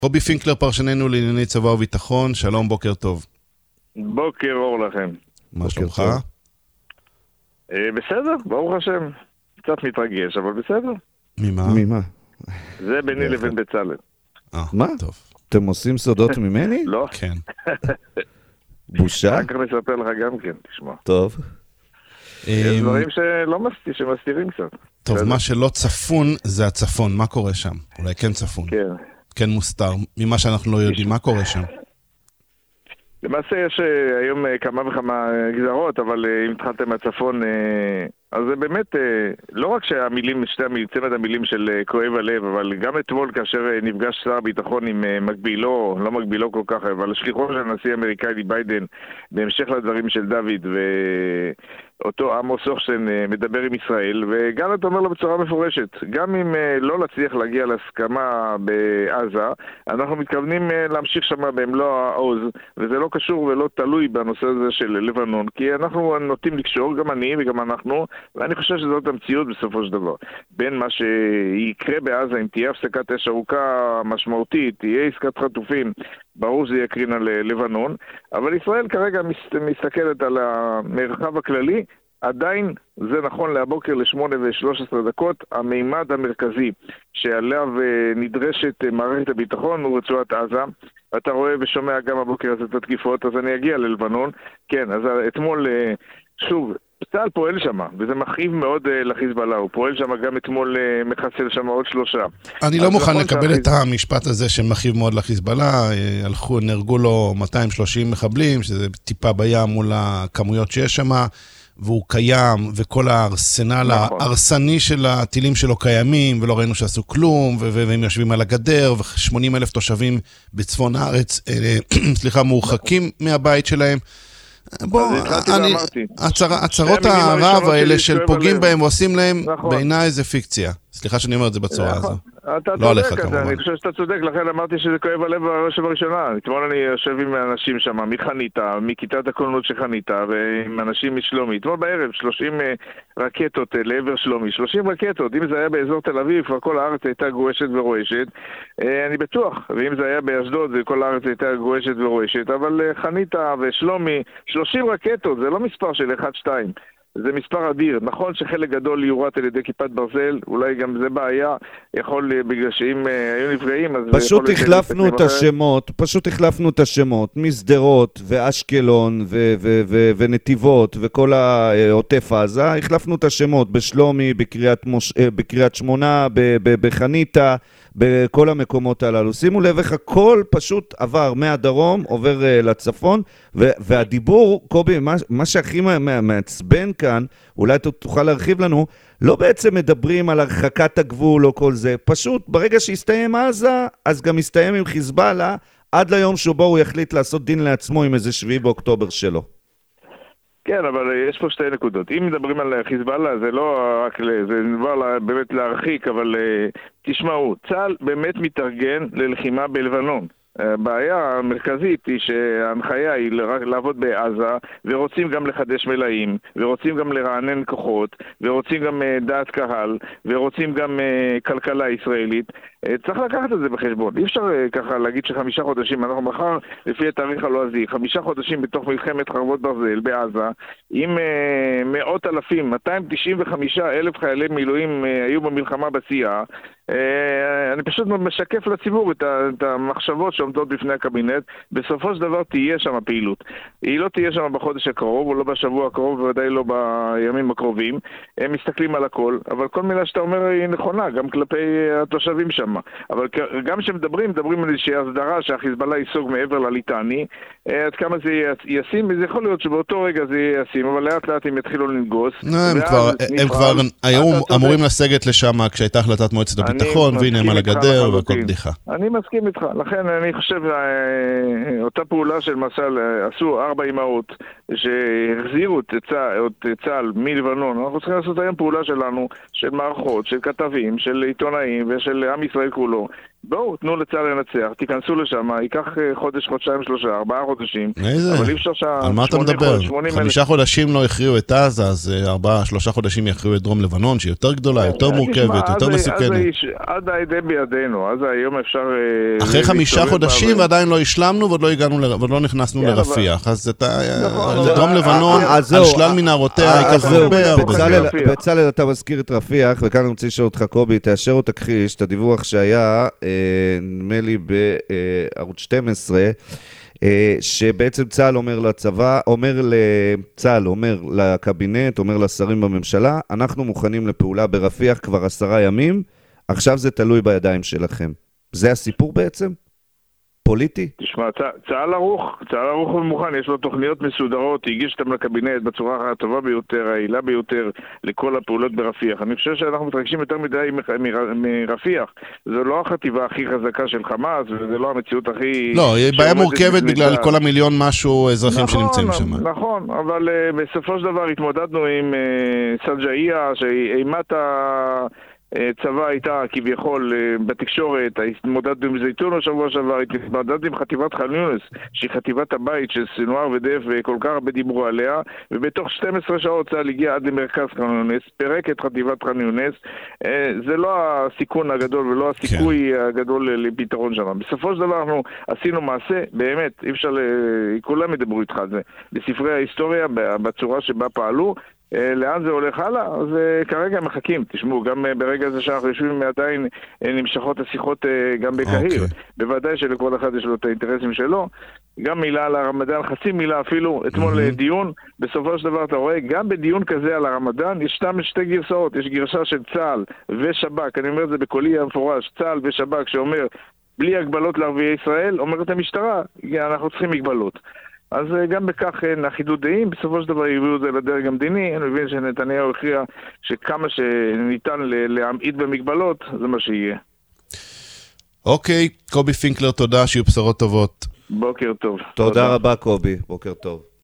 רובי פינקלר, פרשננו לענייני צבא וביטחון, שלום, בוקר טוב. בוקר אור לכם. מה שלומך? בסדר, ברוך השם. קצת מתרגש, אבל בסדר. ממה? זה ביני לבין בצלאל. מה? טוב. אתם עושים סודות ממני? לא. כן. בושה? רק נספר לך גם כן, תשמע. טוב. יש דברים שמסתירים קצת. טוב, מה שלא צפון זה הצפון, מה קורה שם? אולי כן צפון. כן. כן מוסתר, ממה שאנחנו לא יודעים, מה קורה שם? למעשה יש היום כמה וכמה גזרות, אבל אם התחלתם מהצפון, אז זה באמת, לא רק שהמילים, צמד המילים של כואב הלב, אבל גם אתמול כאשר נפגש שר הביטחון עם מקבילו, לא מקבילו כל כך, אבל שליחו של הנשיא האמריקאי ביידן, בהמשך לדברים של דוד, ואותו עמוס הוכשטיין מדבר עם ישראל, וגלנט אומר לו בצורה מפורשת, גם אם לא נצליח להגיע להסכמה בעזה, אנחנו מתכוונים להמשיך שם במלוא העוז, וזה לא קשור ולא תלוי בנושא הזה של לבנון, כי אנחנו נוטים לקשור, גם אני וגם אנחנו, ואני חושב שזאת המציאות בסופו של דבר. בין מה שיקרה בעזה, אם תהיה הפסקת אש ארוכה משמעותית, תהיה עסקת חטופים, ברור שזה יקרין על לבנון, אבל ישראל כרגע מסתכלת על המרחב הכללי, עדיין זה נכון להבוקר ל8:13, המימד המרכזי שעליו נדרשת מערכת הביטחון הוא רצועת עזה. אתה רואה ושומע גם הבוקר הזה את התקיפות, אז אני אגיע ללבנון. כן, אז אתמול שוב, צה"ל פועל שם, וזה מכאיב מאוד לחיזבאללה, הוא פועל שם גם אתמול מחסל שם עוד 3. אני לא מוכן לקבל את המשפט הזה שמכאיב מאוד לחיזבאללה, נהרגו לו 230 מחבלים, שזה טיפה בים מול הכמויות שיש שם, והוא קיים, וכל הארסנל הארסני של הטילים שלו קיימים, ולא ראינו שעשו כלום, והם יושבים על הגדר, ו80,000 תושבים בצפון הארץ, מורחקים מהבית שלהם. בוא, הצהרות הערב האלה של פוגעים בהם ועושים להם, בעיניי זה פיקציה. סליחה שאני אומר את זה בצורה הזו. אתה צודק, אני חושב שאתה צודק, לכן אמרתי שזה כואב הלב בראשונה. אתמול אני יושב עם אנשים שם, מחניתה, מכיתת הקולנות של חניתה, ועם אנשים משלומי. אתמול בערב 30 רקטות לעבר שלומי, 30 רקטות. אם זה היה באזור תל אביב, כל הארץ הייתה גועשת ורועשת, אני בטוח. ואם זה היה באשדוד, כל הארץ הייתה גועשת ורועשת, אבל חניתה ושלומי, 30 רקטות, זה לא מספר של 1-2. זה מספר אדיר. נכון שחלק גדול יורט על ידי כיפת ברזל, אולי גם זה בעיה, יכול בגלל שאם היו נפגעים, אז פשוט החלפנו את השמות, מסדרות ואשקלון ונתיבות וכל העוטף עזה, החלפנו את השמות בשלומי, בקריית שמונה, בחניתה, בכל המקומות הללו. שימו לב איך הכל פשוט עבר מהדרום, עובר לצפון, והדיבור, קובי, מה שהכי מעצבן כאן, אולי תוכל להרחיב לנו, לא בעצם מדברים על הרחקת הגבול או כל זה, פשוט ברגע שהסתיים עזה, אז גם הסתיים עם חיזבאללה, עד ליום שבו הוא יחליט לעשות דין לעצמו עם איזה 7 באוקטובר שלו. כן, אבל יש פה 2 נקודות. אם מדברים על חיזבאללה, זה לא רק זה דבר באמת להרחיק, אבל תשמעו, צה"ל באמת מתארגן ללחימה בלבנון. הבעיה המרכזית היא שההנחיה היא רק לעבוד בעזה, ורוצים גם לחדש מלאים, ורוצים גם לרענן כוחות, ורוצים גם דעת קהל, ורוצים גם כלכלה ישראלית. צריך לקחת את זה בחשבון. אי אפשר ככה להגיד ש5 חודשים, אנחנו מחר לפי התאריך הלועזי, 5 חודשים בתוך מלחמת חרבות ברזל בעזה, עם מאות אלפים, 295,000 חיילי מילואים היו במלחמה בשיאה. אני פשוט משקף לציבור את המחשבות שעומדות בפני הקבינט. בסופו של דבר תהיה שם פעילות. היא לא תהיה שם בחודש הקרוב, או לא בשבוע הקרוב, ובוודאי לא בימים הקרובים. הם מסתכלים על הכל, אבל כל מילה שאתה אומר היא נכונה, גם כלפי התושבים שם. אבל גם שמדברים על איזושהי הסדרה שהחיזבאללה ייסוג מעבר לליטני, עד כמה זה ישים, וזה יכול להיות שבאותו רגע זה ישים, אבל לאט לאט הם יתחילו לנגוס. הם כבר היו אמורים לסגת לשם כשהייתה החלטת מועצת הביטחון, והנה הם על הגדר וכל בדיחה. אני מסכים איתך, לכן אני חושב אותה פעולה של מסל, עשו 4 אמהות שהחזירו את צה"ל מלבנון. אנחנו צריכים לעשות היום פעולה שלנו, של מערכות, של כתבים, של עיתונאים ושל עם ישראל כולו, בואו, תנו לצה"ל לנצח, תיכנסו לשם, ייקח חודש, חודשיים, 3, 4 חודשים. איזה? על מה אתה מדבר? 5 חודשים לא הכריעו את עזה, אז 3 חודשים יכריעו את דרום לבנון, שהיא יותר גדולה, יותר מורכבת, יותר מסוכנת. עד הידי בידינו, אז היום אפשר... אחרי 5 חודשים ועדיין לא השלמנו ועוד לא נכנסנו לרפיח, אז דרום לבנון, על שלל מנהרותיה, ייקח הרבה. בצלאל, אתה מזכיר את רפיח, וכאן אני רוצה לשאול אותך, קובי, תאשר או תכחיש את הדיווח שהיה, נדמה לי בערוץ 12, שבעצם צה"ל אומר לצבא, אומר לקבינט, אומר לשרים בממשלה, אנחנו מוכנים לפעולה ברפיח כבר 10 ימים, עכשיו זה תלוי בידיים שלכם. זה הסיפור בעצם? פוליטי? תשמע, צה"ל ערוך ומוכן, יש לו תוכניות מסודרות, הגיש אותם לקבינט בצורה הטובה ביותר, העילה ביותר לכל הפעולות ברפיח. אני חושב שאנחנו מתרגשים יותר מדי מרפיח. זו לא החטיבה הכי חזקה של חמאס, וזה לא המציאות הכי... לא, היא בעיה מורכבת בגלל כל המיליון משהו אזרחים שנמצאים שם. נכון, אבל בסופו של דבר התמודדנו עם סג'איה, שאימת צבא הייתה כביכול בתקשורת, התמודדנו עם זיתון השבוע שעבר, התמודדנו עם חטיבת ח'אן יונס, שהיא חטיבת הבית של סנואר ודף וכל כך הרבה דיברו עליה, ובתוך 12 שעות צה"ל הגיע עד למרכז ח'אן יונס, פירק את חטיבת ח'אן יונס. זה לא הסיכון הגדול ולא הסיכוי הגדול לפתרון שם. בסופו של דבר אנחנו עשינו מעשה, באמת, אי אפשר, כולם ידברו איתך על זה, בספרי ההיסטוריה, בצורה שבה פעלו, לאן זה הולך הלאה? אז כרגע מחכים, תשמעו, גם ברגע הזה שאנחנו יושבים עדיין נמשכות השיחות גם בקהיר, בוודאי שלכל אחד יש לו את האינטרסים שלו, גם מילה על הרמדאן, חצי מילה אפילו, אתמול דיון, בסופו של דבר אתה רואה, גם בדיון כזה על הרמדאן, יש שתי גרסאות, יש גרשה של צה"ל ושב"כ, אני אומר את זה בקולי המפורש, צה"ל ושב"כ שאומר, בלי הגבלות לערביי ישראל, אומרת המשטרה, אנחנו צריכים מגבלות. אז גם בכך אין אחידות דעים, בסופו של דבר יביאו את זה לדרג המדיני, אני מבין שנתניהו הכריע שכמה שניתן להמעיט במגבלות, זה מה שיהיה. אוקיי, קובי פינקלר, תודה, שיהיו בשורות טובות. בוקר טוב. תודה רבה קובי, בוקר טוב.